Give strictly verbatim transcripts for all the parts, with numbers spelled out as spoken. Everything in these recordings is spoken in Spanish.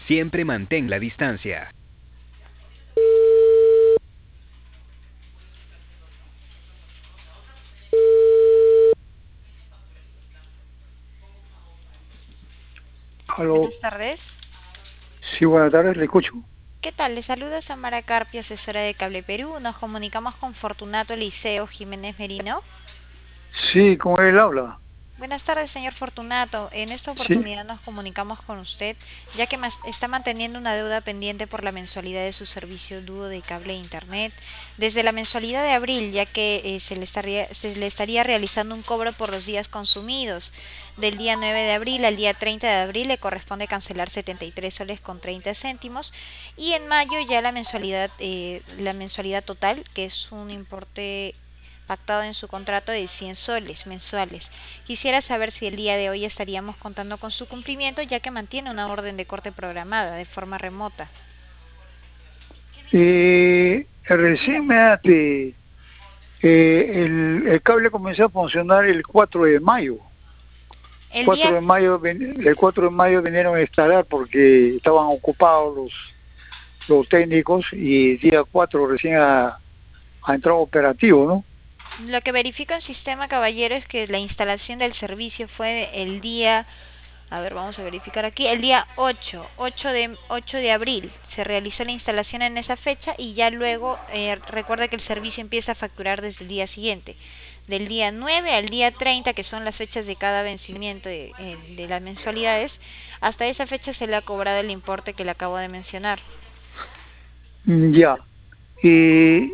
Siempre mantén la distancia. Aló, Buenas tardes. sí, buenas tardes, le escucho. ¿Qué tal? Les saluda Samara Carpio, asesora de Cable Perú. Nos comunicamos con Fortunato Liceo Jiménez Merino. Sí, con él habla. Buenas tardes, señor Fortunato. En esta Sí, oportunidad nos comunicamos con usted, ya que mas- está manteniendo una deuda pendiente por la mensualidad de su servicio dúo de cable e internet. Desde la mensualidad de abril, ya que eh, se le estaría, se le estaría realizando un cobro por los días consumidos. Del día nueve de abril al día treinta de abril le corresponde cancelar setenta y tres soles con treinta céntimos. Y en mayo ya la mensualidad, eh, la mensualidad total, que es un importe pactado en su contrato de cien soles mensuales. Quisiera saber si el día de hoy estaríamos contando con su cumplimiento, ya que mantiene una orden de corte programada de forma remota. eh, recién Dígame. me date, eh, el, el cable comenzó a funcionar el cuatro de mayo. El día, cuatro de mayo, ven- el cuatro de mayo vinieron a instalar porque estaban ocupados los, los técnicos y el día cuatro recién ha, ha entrado operativo, ¿no? lo que verifica el sistema, caballero, es que la instalación del servicio fue el día, a ver, vamos a verificar aquí, el día ocho, ocho de, ocho de abril. Se realizó la instalación en esa fecha y ya luego, eh, recuerda que el servicio empieza a facturar desde el día siguiente. Del día nueve al día treinta, que son las fechas de cada vencimiento de, eh, de las mensualidades, hasta esa fecha se le ha cobrado el importe que le acabo de mencionar. Mm, Ya. Y,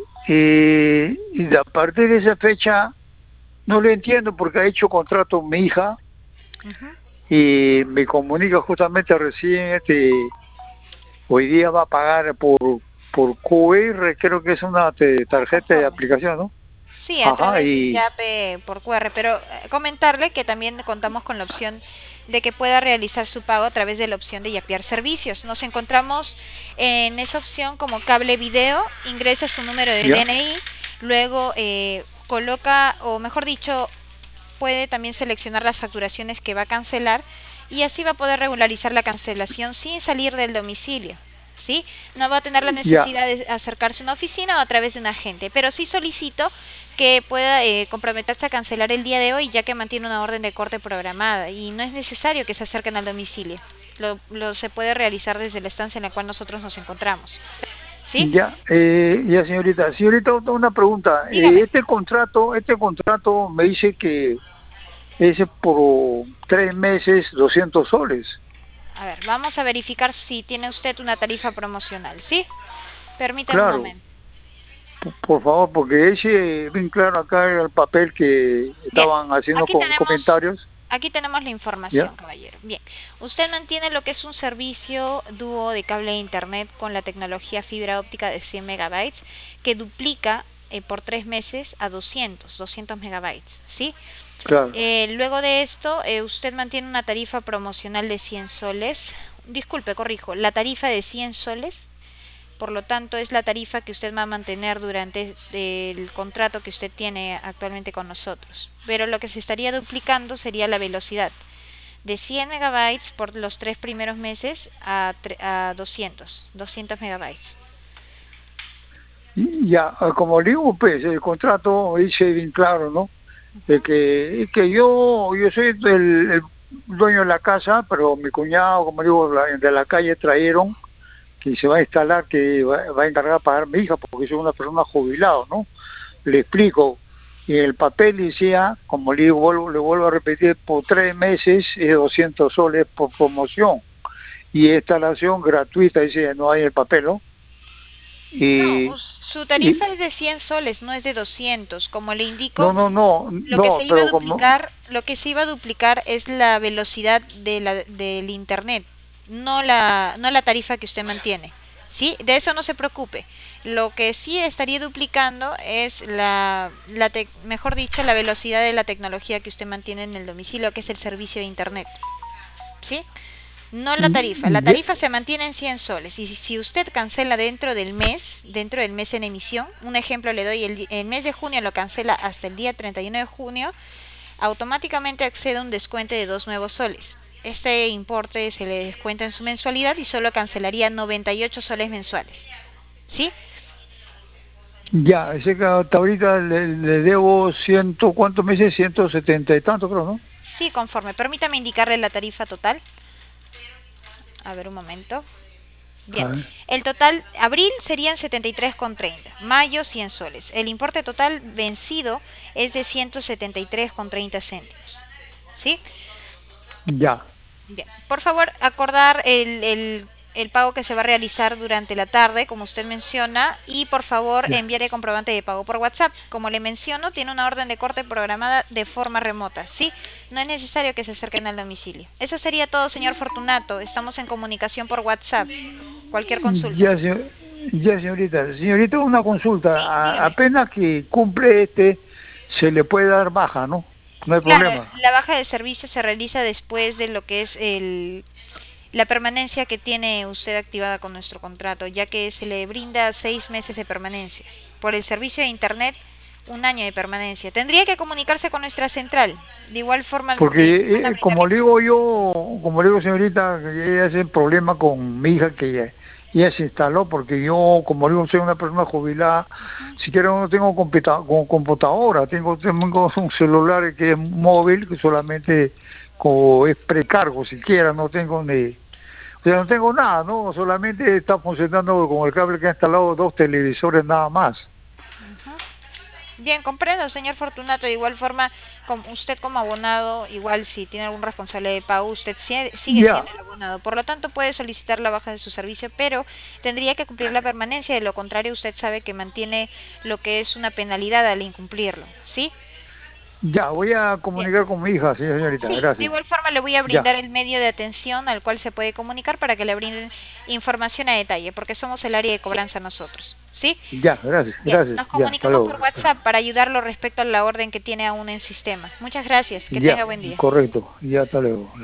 y, y a partir de esa fecha, no lo entiendo porque ha hecho contrato mi hija Ujú. y me comunica justamente recién este hoy día va a pagar por por Q R, creo que es una te- Por tarjeta de contorno. aplicación, ¿no? Sí, a Ajá, través del y YAPE por Q R, pero eh, comentarle que también contamos con la opción de que pueda realizar su pago a través de la opción de yapear servicios. Nos encontramos en esa opción como cable video, ingresa su número de ya, D N I, luego eh, coloca, o mejor dicho, puede también seleccionar las facturaciones que va a cancelar y así va a poder regularizar la cancelación sin salir del domicilio. ¿Sí? No va a tener la ya, necesidad de acercarse a una oficina o a través de un agente, pero sí solicito que pueda eh, comprometerse a cancelar el día de hoy, ya que mantiene una orden de corte programada y no es necesario que se acerquen al domicilio. Lo, lo se puede realizar desde la estancia en la cual nosotros nos encontramos. ¿Sí? ya, eh, ya señorita, señorita, una pregunta. Eh, Dígame. este contrato, este contrato me dice que es por tres meses, doscientos soles. A ver, vamos a verificar si tiene usted una tarifa promocional. ¿Sí? Permítame un Claro, momento. p- por favor, porque ese, bien claro acá el papel que Bien, estaban haciendo aquí con tenemos, comentarios, aquí tenemos la ¿ya? información, caballero. Bien, usted mantiene lo que es un servicio dúo de cable e internet con la tecnología fibra óptica de cien megabytes que duplica eh, por tres meses a doscientos, doscientos megabytes, ¿sí? Claro. Eh, luego de esto, eh, usted mantiene una tarifa promocional de cien soles. Disculpe, corrijo, la tarifa de cien soles, por lo tanto, es la tarifa que usted va a mantener durante el contrato que usted tiene actualmente con nosotros. Pero lo que se estaría duplicando sería la velocidad de cien megabytes por los tres primeros meses a, a doscientos, doscientos megabytes. Y ya, ah, como le digo, pues el contrato dice bien claro, ¿no? De que, que yo, yo soy el, el dueño de la casa, pero mi cuñado, como digo, la- de la calle trajeron que se va a instalar, que va, va a encargar a pagar mi hija, porque soy una persona jubilada, ¿no? Le explico. Y el papel decía, como le digo, vuelvo, le vuelvo a repetir, por tres meses es doscientos soles por promoción. Y instalación gratuita, dice, no hay el papel, ¿no? No, Y, su y tarifa es de cien soles, no es de doscientos. Como le no, indico, no, no, lo que se no, iba a pero como, duplicar, lo que se iba a duplicar es la velocidad de la, del internet, no la, no la tarifa que usted mantiene. ¿Sí? De eso no se preocupe. Lo que sí estaría duplicando es la, la tec- mejor dicho, la velocidad de la tecnología que usted mantiene en el domicilio, que es el servicio de internet. ¿Sí? No la tarifa. La ya, tarifa se mantiene en cien soles. Y si, si usted cancela dentro del mes, dentro del mes en emisión, un ejemplo le doy, el, el mes de junio lo cancela hasta el día treinta y uno de junio, automáticamente accede a un descuento de dos nuevos soles. este importe se le descuenta en su mensualidad y solo cancelaría noventa y ocho soles mensuales. ¿Sí? Ya, ese que hasta ahorita le, le debo ciento, ¿cuántos meses? Ciento setenta y tanto, creo, ¿no? Sí, conforme. Permítame indicarle la tarifa total. A ver, un momento. Bien, A ver. el total, abril serían setenta y tres con treinta, mayo cien soles. El importe total vencido es de ciento setenta y tres con treinta céntimos. ¿Sí? Ya. Bien, por favor, acordar el, el, el pago que se va a realizar durante la tarde, como usted menciona, y por favor Ya. enviar el comprobante de pago por WhatsApp. Como le menciono, tiene una orden de corte programada de forma remota, ¿sí? No es necesario que se acerquen al domicilio. Eso sería todo, señor Fortunato. Estamos en comunicación por WhatsApp. Cualquier consulta. Ya, señor- ya, señorita. Señorita, una consulta. Sí, A- dígame. apenas que cumple este, se le puede dar baja, ¿no? No hay Claro, problema. la baja de servicio se realiza después de lo que es el, la permanencia que tiene usted activada con nuestro contrato, ya que se le brinda seis meses de permanencia. Por el servicio de Internet, un año de permanencia. Tendría que comunicarse con nuestra central. De igual forma, Porque, eh, van a eh, como brindarle- le digo yo, como le digo señorita, que ella hace problema con mi hija que ella, ella se instaló, porque yo, como le digo, soy una persona jubilada, siquiera no tengo computa con computadora, tengo, tengo un celular que es móvil, que solamente co- es precargo, siquiera no tengo ni... O sea, no tengo nada, ¿no? Solamente está funcionando con el cable que ha instalado dos televisores nada más. Ujú. Bien, comprendo, señor Fortunato. De igual forma, como usted como abonado, igual si tiene algún responsable de pago, usted sie- sigue Ya, siendo el abonado. Por lo tanto, puede solicitar la baja de su servicio, pero tendría que cumplir la permanencia. De lo contrario, usted sabe que mantiene lo que es una penalidad al incumplirlo, ¿sí? ya, voy a Bien. comunicar con mi hija, sí, señorita, Sí, de gracias. igual forma le voy a Ya. brindar el medio de atención al cual se puede comunicar para que le brinden información a detalle, porque somos el área de cobranza nosotros, ¿sí? Ya, gracias, Bien, gracias. nos Ya, hasta comunicamos por luego. WhatsApp para ayudarlo respecto a la orden que tiene aún en sistema. Muchas gracias, que Ya, tenga buen día. correcto. Ya, hasta luego.